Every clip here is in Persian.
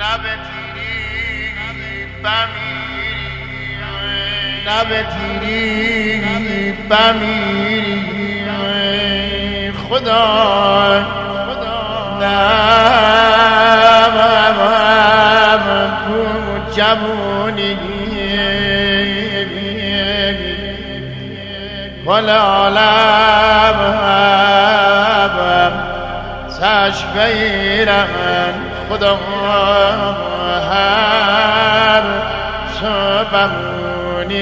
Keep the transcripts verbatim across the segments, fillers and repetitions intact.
به تیری بمیری نه به تیری بمیری خدا نه جوونی کل عالم سش بیرم خدا هر صبحونی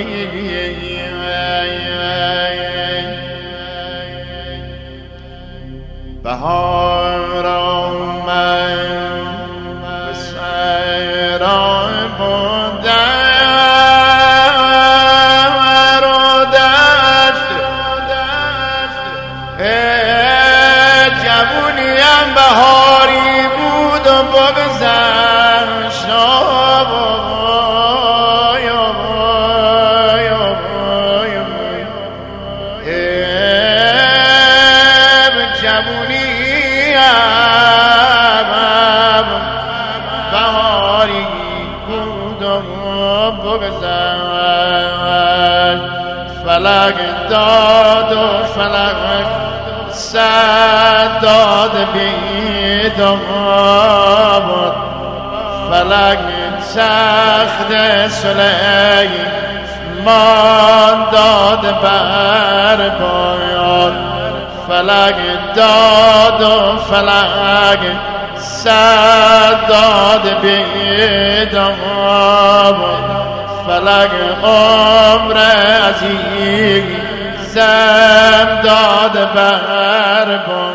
بهار آمد به سیران بودن و دشت جوونیم بهاری بود و بگذشت بهاری بود و بگذشت فلک داد و فلک صد داد بیداد فلک سخت سلیمان داد بر باد فلک داد و فلک صد داد بیداد فلک عمر عزیز زم داد بر